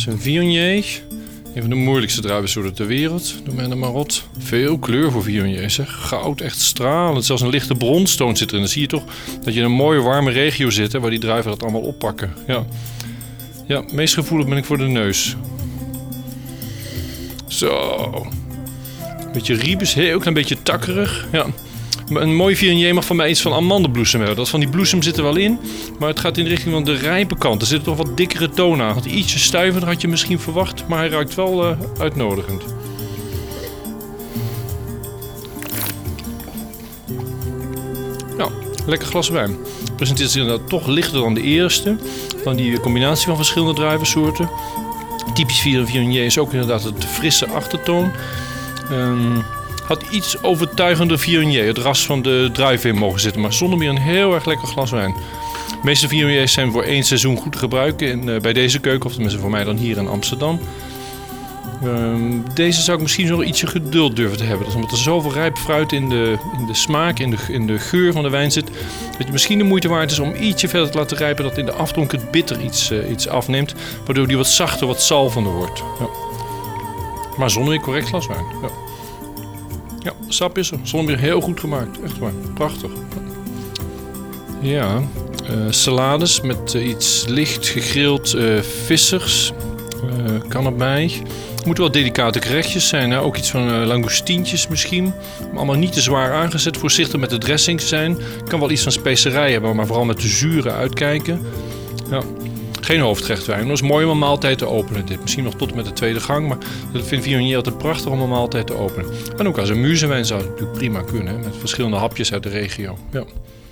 een Viognier. Een van de moeilijkste druivensoorten ter wereld. Doe mij dan maar rot. Veel kleur voor Viognier, zeg. Goud, echt stralend. Zelfs een lichte bronstoon zit erin. Dan zie je toch dat je in een mooie warme regio zit, hè, waar die druiven dat allemaal oppakken. Ja. Ja, meest gevoelig ben ik voor de neus. Zo. Beetje riebus, heel klein beetje takkerig. Ja. Een mooi Viognier mag van mij iets van amandelbloesem hebben. Dat van die bloesem zit er wel in, maar het gaat in de richting van de rijpe kant. Er zit toch wat dikkere toon aan. Ietsje stuiver had je misschien verwacht, maar hij ruikt wel uitnodigend. Nou, lekker glas wijn. Presenteert zich inderdaad toch lichter dan de eerste. Dan die combinatie van verschillende druivensoorten. Typisch Viognier is ook inderdaad het frisse achtertoon. Had iets overtuigender Viognier, het ras van de druiven in mogen zitten, maar zonder meer een heel erg lekker glas wijn. De meeste Viogniers zijn voor 1 seizoen goed te gebruiken bij deze keuken, of tenminste voor mij dan hier in Amsterdam. Deze zou ik misschien nog ietsje geduld durven te hebben. Dat is omdat er zoveel rijp fruit in de smaak, in de geur van de wijn zit, dat het misschien de moeite waard is om ietsje verder te laten rijpen, dat in de afdronk het bitter iets afneemt, waardoor die wat zachter, wat zalvender wordt. Ja. Maar zonder weer correct glas wijn. Ja. Ja, sap is er. Zonder meer heel goed gemaakt. Echt waar. Prachtig. Ja, salades met iets licht gegrild vissers. Kan erbij. Moeten wel delicate gerechtjes zijn. Hè? Ook iets van langostientjes misschien. Allemaal niet te zwaar aangezet. Voorzichtig met de dressing zijn. Kan wel iets van specerij hebben, maar vooral met de zuren uitkijken. Ja. Geen hoofdgerechtwijn. Dat is mooi om een maaltijd te openen. Dit. Misschien nog tot en met de tweede gang. Maar dat vind Viognier altijd prachtig om een maaltijd te openen. En ook als een muzenwijn zou het natuurlijk prima kunnen. Hè? Met verschillende hapjes uit de regio. Ja.